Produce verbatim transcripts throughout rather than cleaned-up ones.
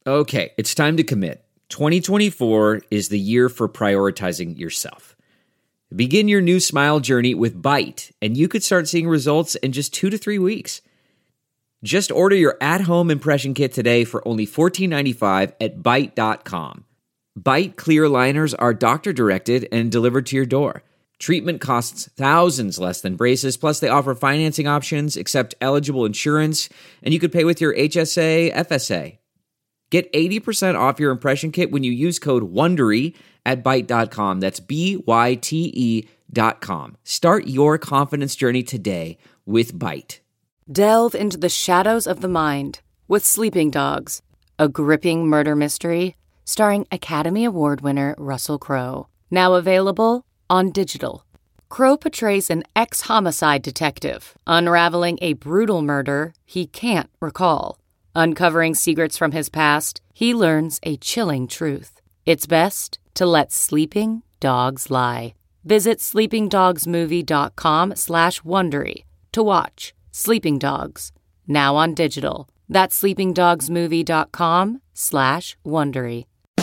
Okay, it's time to commit. twenty twenty-four is the year for prioritizing yourself. Begin your new smile journey with Byte, and you could start seeing results in just two to three weeks. Just order your at-home impression kit today for only fourteen ninety-five at byte dot com. Byte clear aligners are doctor-directed and delivered to your door. Treatment costs thousands less than braces, plus they offer financing options, accept eligible insurance, and you could pay with your H S A, F S A. Get eighty percent off your impression kit when you use code WONDERY at byte dot com. That's B Y T E dot com. Start your confidence journey today with Byte. Delve into the shadows of the mind with Sleeping Dogs, a gripping murder mystery starring Academy Award winner Russell Crowe. Now available on digital. Crowe portrays an ex-homicide detective unraveling a brutal murder he can't recall. Uncovering secrets from his past, he learns a chilling truth. It's best to let sleeping dogs lie. Visit sleepingdogsmovie.com slash Wondery to watch Sleeping Dogs, now on digital. That's sleepingdogsmovie.com slash Wondery.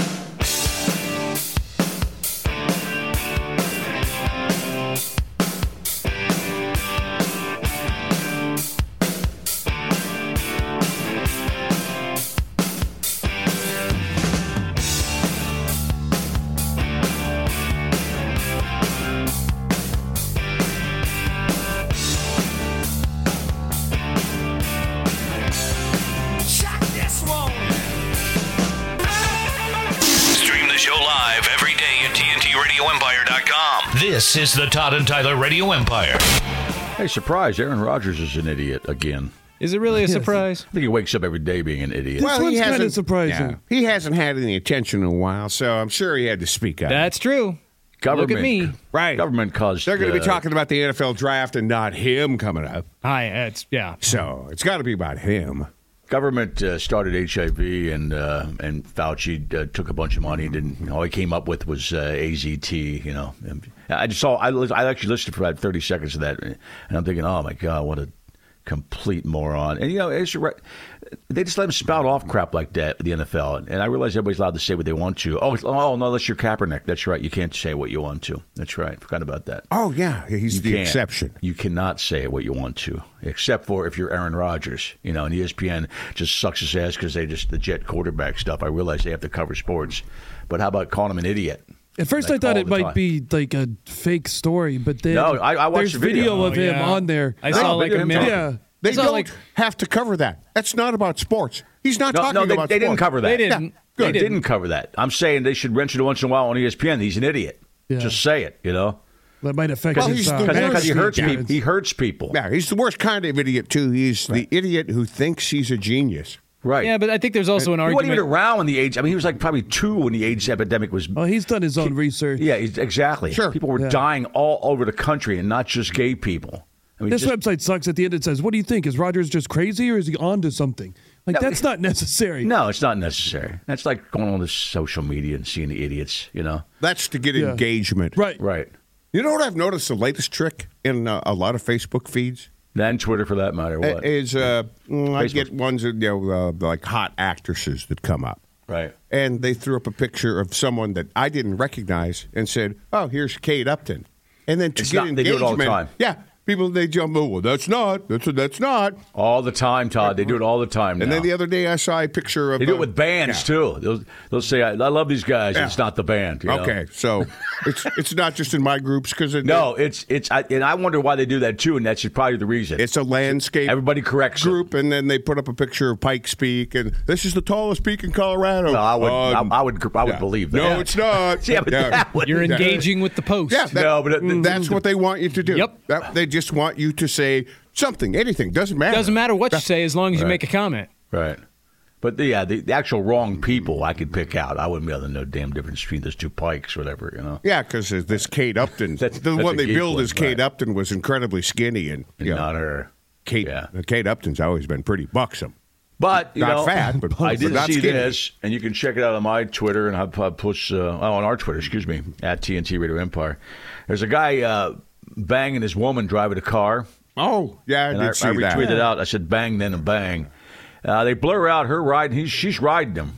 This is the Todd and Tyler Radio Empire. Hey, surprise, Aaron Rodgers is an idiot again. Is it really a surprise? I think he wakes up every day being an idiot. Well, This he one's kind hasn't of surprising. yeah, he hasn't had any attention in a while, so I'm sure he had to speak up. That's true. Government, Look at me. Right. Government caused... They're going to uh, be talking about the N F L draft and not him coming up. Hi, it's, yeah. So it's got to be about him. Government uh, started H I V, and uh, and Fauci uh, took a bunch of money. And didn't all he came up with was uh, A Z T. You know, and I just saw. I, I actually listened for about thirty seconds of that, and I'm thinking, oh my god, what a complete moron. And you know, it's right. They just let him spout off crap like that at the N F L, and I realize everybody's allowed to say what they want to. Oh, oh no, unless you're Kaepernick. That's right. You can't say what you want to. That's right. Forgot about that. Oh yeah, he's You the can't. exception. You cannot say what you want to, except for if you're Aaron Rodgers. You know, and E S P N just sucks his ass because they just the jet quarterback stuff. I realize they have to cover sports, but how about calling him an idiot? At first, Like I thought all it the might time. be like a fake story, but then No, I- I watched there's the video. of Oh, him yeah. on there. I saw Oh, like look at a him minute. Yeah. They It's not don't like- have to cover that. That's not about sports. He's not No, talking no, they, about they didn't sports. cover that. They didn't. Yeah, They They didn't. didn't. cover that. I'm saying they should mention it once in a while on E S P N. He's an idiot. Yeah. Just say it, you know? That might affect Well, his he's the uh, worst. Because he hurts Yeah. people. He hurts people. Yeah, he's the worst kind of idiot too. He's the idiot who thinks he's a genius. Right. Yeah, but I think there's also an He wasn't argument. even around when the AIDS. I mean, he was like probably two when the AIDS epidemic was. Oh, he's done his own research. Yeah, he's, exactly. Sure. People were Yeah. dying all over the country, and not just gay people. I mean, This just, website sucks. At the end, it says, "What do you think? Is Rodgers just crazy, or is he on to something?" Like No, that's not necessary. no, it's not necessary. That's like going on to social media and seeing the idiots. You know. That's to get Yeah. engagement. Right. Right. You know what I've noticed? The latest trick in uh, a lot of Facebook feeds And Twitter, for that matter. What? is uh, mm, I Facebook. get ones that, you know, uh, like hot actresses that come up. Right. And they threw up a picture of someone that I didn't recognize and said, "Oh, here's Kate Upton." And then to It's get not- they do it engagement, all the time. yeah, people they jump. Oh, well, that's not. That's that's not. All the time, Todd. They do it all the time now. And then the other day, I saw a picture of. They do uh, it with bands, yeah. too. They'll, they'll say, I, I love these guys. Yeah. It's not the band. you know? Okay, so it's it's not just in my groups because No, it's, it's I, and I wonder why they do that, too, and that's probably the reason. it's a landscape. Everybody corrects it. group, and then they put up a picture of Pikes Peak, and this is the tallest peak in Colorado. No, I would, Um, I, I would, I would yeah. believe that. No, it's not. Yeah, but that would- You're Yeah. engaging with the post. Yeah, that- No, but it- that's what they want you to do. Yep. That- they just want you to say something, anything, doesn't matter. Doesn't matter what you say as long as you Right. make a comment. Right. But the, yeah, the, the actual wrong people I could pick out. I wouldn't be able to know the damn difference between those two Pikes or whatever, you know. Yeah, because this Kate Upton, That's- the that's one a they geek billed one, as Kate right. Upton was incredibly skinny, and, And you know, not her. Kate Yeah. Kate Upton's always been pretty buxom. But, you Not know, fat, but- I but did not see skinny. this, and you can check it out on my Twitter, and I'll push, uh, oh, on our Twitter, excuse me, at T N T Radio Empire. There's a guy uh, banging his woman driving a car. Oh, yeah, I And did I, see I that. retweeted out. I said, bang, then a bang. Uh, they blur out her riding. He's, she's riding him.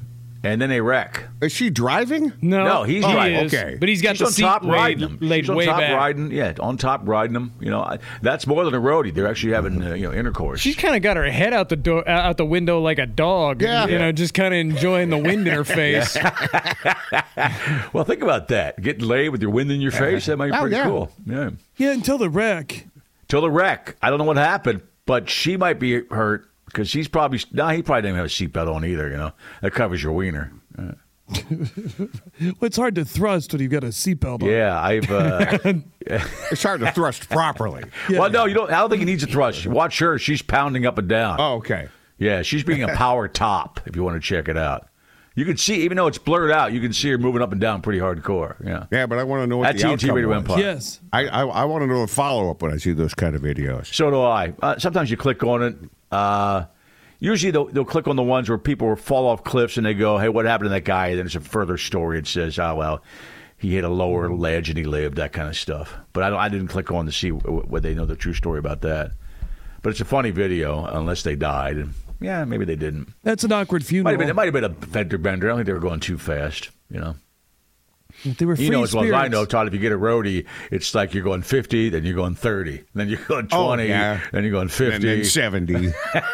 and then they wreck. Is she driving? No, No, he's he driving. is, Okay. but he's got She's the on seat top laid, riding them. laid She's on way top back. riding, yeah, on top riding them. You know, I, that's more than a roadie. They're actually having uh, you know intercourse. She's kind of got her head out the door, out the window like a dog. Yeah. you know, just kind of enjoying the wind in her face. Well, think about that. Getting laid with your wind in your face. That might be Oh, pretty yeah. cool. Yeah. Yeah, until the wreck. Till the wreck. I don't know what happened, but she might be hurt because she's probably no. He probably didn't have a seatbelt on either. You know, that covers your wiener. Uh, Well, it's hard to thrust when you've got a seatbelt on. yeah, I've. Uh, It's hard to thrust properly. Well, no, you don't. I don't think he needs a thrust. Watch her; she's pounding up and down. Oh, okay. Yeah, she's being a power top. If you want to check it out, you can see, even though it's blurred out, you can see her moving up and down pretty hardcore. Yeah, Yeah, but I want to know what at the T N T outcome Radio was. Empire. Yes. I, I, I want to know a follow-up when I see those kind of videos. So do I. Uh, sometimes you click on it. Uh, usually they'll, they'll click on the ones where people fall off cliffs and they go, hey, what happened to that guy? And then there's a further story. It says, oh, well, he hit a lower ledge and he lived, that kind of stuff. But I, don't, I didn't click on to see what they know the true story about that. But it's a funny video, unless they died. And yeah, maybe they didn't. That's an awkward Might funeral. have been, it might have been a fender bender. I don't think they were going too fast, you know. They were free You know as well as I spirits. know, Todd, if you get a roadie, it's like you're going fifty, then you're going thirty, then you're going Oh, twenty, yeah. then you're going And fifty. then seventy.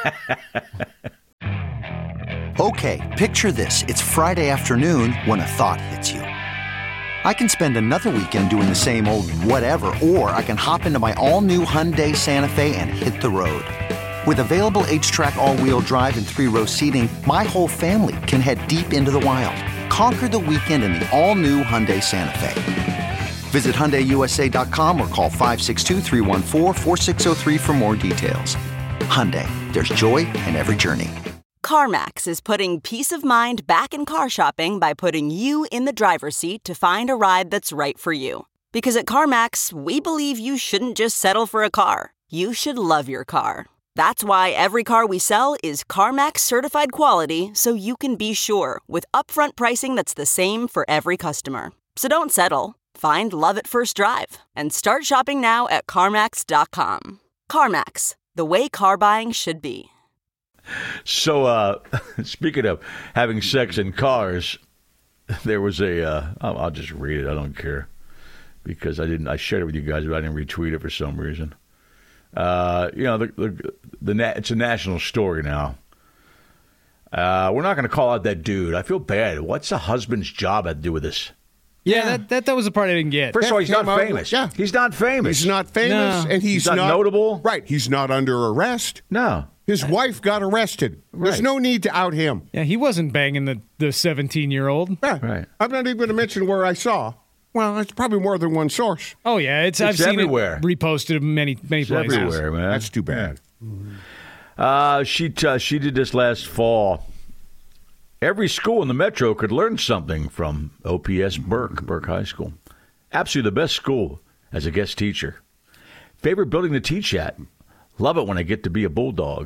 Okay, picture this. It's Friday afternoon when a thought hits you. I can spend another weekend doing the same old whatever, or I can hop into my all-new Hyundai Santa Fe and hit the road. With available H-Track all-wheel drive and three-row seating, my whole family can head deep into the wild. Conquer the weekend in the all-new Hyundai Santa Fe. Visit Hyundai U S A dot com or call five six two, three one four, four six zero three for more details. Hyundai, there's joy in every journey. CarMax is putting peace of mind back in car shopping by putting you in the driver's seat to find a ride that's right for you. Because at CarMax, we believe you shouldn't just settle for a car. You should love your car. That's why every car we sell is CarMax certified quality, so you can be sure with upfront pricing that's the same for every customer. So don't settle. Find love at first drive and start shopping now at CarMax dot com. CarMax, the way car buying should be. So, uh, speaking of having sex in cars, there was a. Uh, I'll, I'll just read it. I don't care because I didn't. I shared it with you guys, but I didn't retweet it for some reason. Uh, you know, the the, the na- it's a national story now. Uh, we're not going to call out that dude. I feel bad. What's a husband's job have to do with this? Yeah, that, that that was the part I didn't get. First of all, he's Came not out- famous. yeah. He's not famous. He's not famous, No. and he's, He's not notable? Right, he's not under arrest. No. His wife got arrested. There's Right. no need to out him. Yeah, he wasn't banging the the seventeen year old. Yeah. Right. I'm not even going to mention where I saw. Well, it's probably more than one source. Oh yeah, it's, I've It's seen everywhere. it reposted many many It's places. everywhere, man. That's too bad. Uh, she t- she did this last fall. Every school in the metro could learn something from O P S Burke, Burke High School. Absolutely the best school as a guest teacher. Favorite building to teach at? Love it when I get to be a bulldog.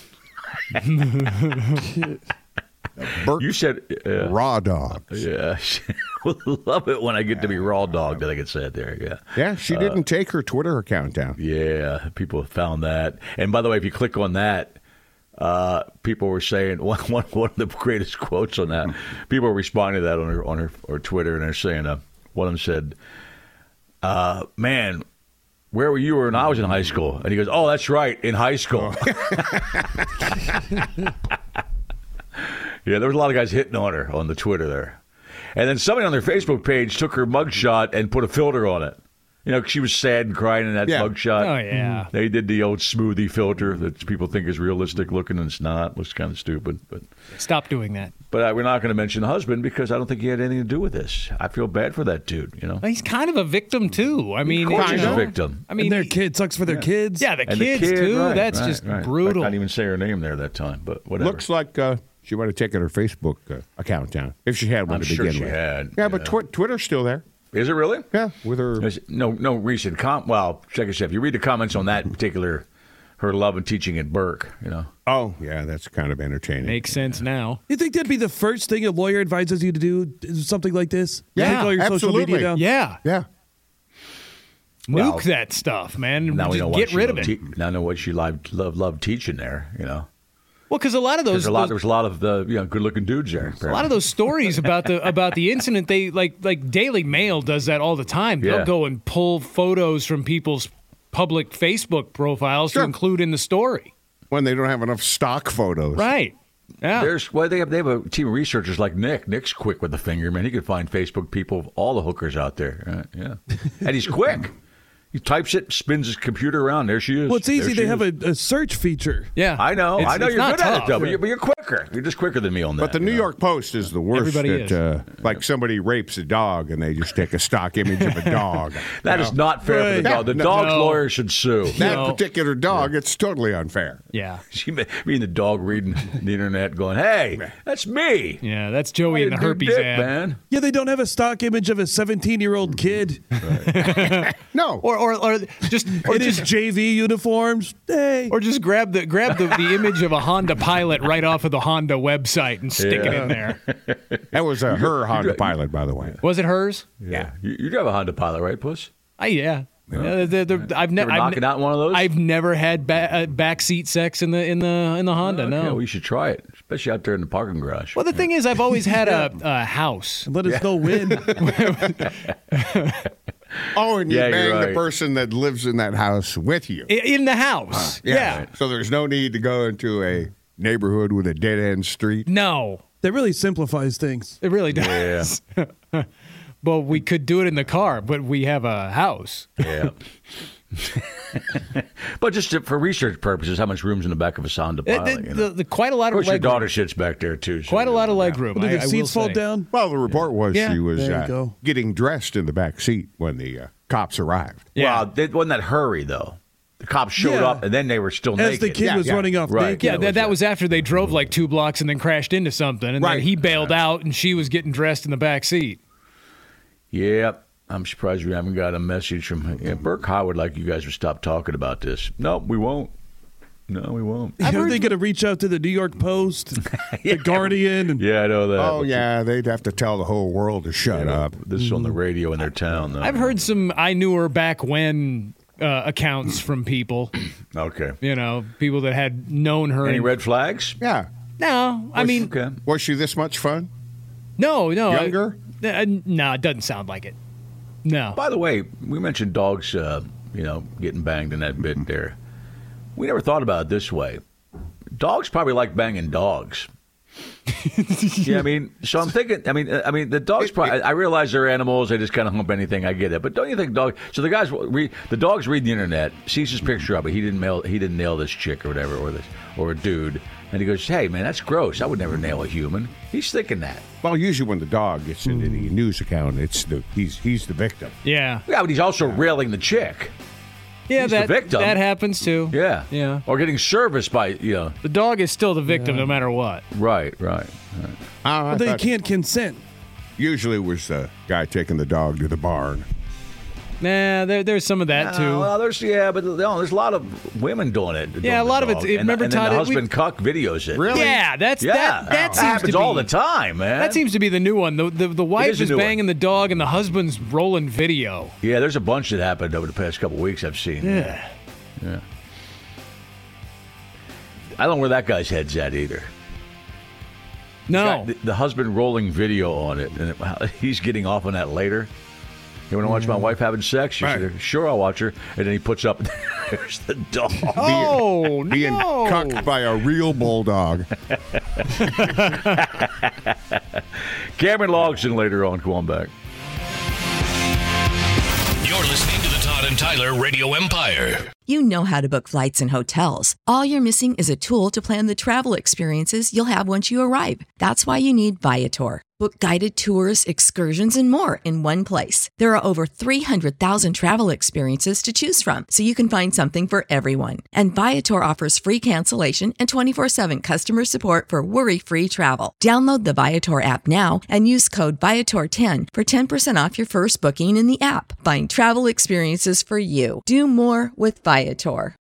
Burke You said, uh, raw dogs. yeah. Love it when I get to be raw dog. I think it said there. Yeah. Yeah, she didn't take her Twitter account down. Yeah, people found that. And by the way, if you click on that, uh, people were saying one, one, one of the greatest quotes on that. People were responding to that on her on her or Twitter, and they're saying, uh, one of them said, uh, "Man, where were you when I was in high school?" And he goes, "Oh, that's right, in high school." Yeah, there was a lot of guys hitting on her on the Twitter there. And then somebody on their Facebook page took her mugshot and put a filter on it. You know, she was sad and crying in that Yeah. mugshot. Oh yeah. They did the old smoothie filter that people think is realistic looking, and it's not. Looks kind of stupid. But Stop doing that. but uh, we're not going to mention the husband because I don't think he had anything to do with this. I feel bad for that dude, you know. Well, he's kind of a victim too. I mean, Of course you he's a know, victim. I mean, and their kid sucks for their kids. yeah, the And the kids kid, too. right, That's right, just right. brutal. I can't even say her name there that time, but whatever. Looks like uh, she might have taken her Facebook uh, account down, if she had one I'm to sure begin she with. had. Yeah, but tw- Twitter's still there. Is it really? Yeah, with her. There's no no recent com. Well, check this out. If you read the comments on that particular, her love and teaching at Burke, you know. Oh, yeah, that's kind of entertaining. Makes sense now. You think that'd be the first thing a lawyer advises you to do? Is something like this? Yeah, Take all your social absolutely. media down? Yeah, Yeah. nuke Well, that stuff, man. Now we Just know why get she rid of loved it. Te- now I know what she loved, loved, loved teaching there, you know. Well, because a lot of those, There's a lot, those there was a lot of the you know good-looking dudes there. a lot of those stories about the about the incident, they like like Daily Mail does that all the time. They'll Yeah. go and pull photos from people's public Facebook profiles Sure. to include in the story. When they don't have enough stock photos. Right. Yeah. There's well, they have they have a team of researchers like Nick. Nick's quick with the finger, man. He could find Facebook people, all the hookers out there. Uh, yeah, and he's quick. He types it, spins his computer around. There she is. Well, it's easy. There They she have is. a, a search feature. Yeah. I know. It's- I know it's you're not good at it, tough. though. But you're, but you're quicker. You're just quicker than me on that. But the New you know? York Post is the worst. Everybody that, is. Uh, like somebody rapes a dog and they just take a stock image of a dog. That You is know? not fair for the Right. dog. The No. dog's No. lawyer should sue. That No. particular dog, it's totally unfair. Yeah. She me and the dog reading the internet, going, "Hey, that's me." Yeah. That's Joey and the I didn't do herpes dick, ad. man. Yeah, they don't have a stock image of a seventeen-year-old kid. No. Or or or just or In his just J V uniforms. Hey. or just grab the grab the, the image of a Honda Pilot right off of the Honda website and stick it Yeah. in there. That was uh, her Honda Pilot, by the way. Was it hers? Yeah, you, you drive a Honda Pilot, right, Puss? I, yeah. Yeah, they're- they're- I've You never ever knocking out one of those? I've never had ba- uh, backseat sex in the in the in the Honda. Okay, No. well, you should try it, especially out there in the parking garage. Well, the thing is, I've always had a, a house. Let us know when. Oh, and you Yeah, you're bang the right. person that lives in that house with you. I- In the house. Yeah. So there's no need to go into a neighborhood with a dead end street. No, That really simplifies things. it really does. Well, we could do it in the car, but we have a house. Yeah. But just to, for research purposes, how much room's in the back of a Honda Uh, Pilot? the- you know? the- the- quite a lot Of of course, your leg daughter room. sits back there too. so Quite a you lot know. of leg room. Well, do I, the I will seats fall say. down? Well, the report was Yeah, she was there you uh, go. getting dressed in the back seat when the uh, cops arrived. Yeah. Wow, it wasn't that hurry though. The cops showed Yeah. up and then they were still As naked. the kid Yeah, was yeah. running off Right. naked. Yeah, That that, was that it. was after they drove like two blocks and then crashed into something, and Right. then he bailed out, and she was getting dressed in the back seat. Yep. I'm surprised we haven't got a message from yeah, Burke Howard like you guys would stop talking about this. No, we won't. No, we won't. You know, they got to reach out to the New York Post, the Guardian, and Yeah, I know that. Oh, yeah, they'd have to tell the whole world to shut up. This is on the radio in their town, though. I've heard some I knew her back when uh, accounts from people, Okay. you know, people that had known her. Any and- red flags? Yeah. No, I mean, Okay. Was she this much fun? no, no. I- Younger? uh, no, it doesn't sound like it. No. By the way, we mentioned dogs, uh, you know, getting banged in that bit there. We never thought about it this way. Dogs probably like banging dogs. Yeah, I mean, so I'm thinking. I mean, uh, I mean, the dogs. Probably, I realize they're animals; they just kind of hump anything. I get it, but don't you think dog? So the guys read the dogs read the internet, sees his picture of it. He didn't mail. He didn't nail this chick or whatever, or this or a dude, and he goes, "Hey, man, that's gross. I would never nail a human." He's thinking that. Well, usually when the dog gets into the news account, it's the he's he's the victim. Yeah. Yeah, but he's also railing the chick. Yeah, He's the that victim. that happens too. Yeah, Yeah. or getting serviced by you know. The dog is still the victim no matter what. Right, right. right. I but they thought can't consent. usually it was the guy taking the dog to the barn. Nah, there, there's some of that Uh, too. well, there's yeah, but no, there's a lot of women doing it. doing Yeah, a the lot of dog. it's- And, remember, and then Todd, the it- husband we- cuck videos it. Really? Yeah, that's Yeah, that. That seems happens to be, all the time, man. That seems to be the new one. The the, the wife is a is new one. banging the dog, and the husband's rolling video. Yeah, there's a bunch that happened over the past couple of weeks. I've seen. Yeah. yeah. I don't know where that guy's head's at either. No. Got the, the husband rolling video on it, and it, he's getting off on that later. You want to watch my wife having sex? She Right. said, "Sure, I'll watch her." And then he puts up, there's the dog. Oh Being no! cucked by a real bulldog. Cameron Logson later on. Come on back. You're listening to the Todd and Tyler Radio Empire. You know how to book flights and hotels. All you're missing is a tool to plan the travel experiences you'll have once you arrive. That's why you need Viator. Book guided tours, excursions, and more in one place. There are over three hundred thousand travel experiences to choose from, so you can find something for everyone. And Viator offers free cancellation and twenty-four seven customer support for worry-free travel. Download the Viator app now and use code Viator ten for ten percent off your first booking in the app. Find travel experiences for you. Do more with Viator.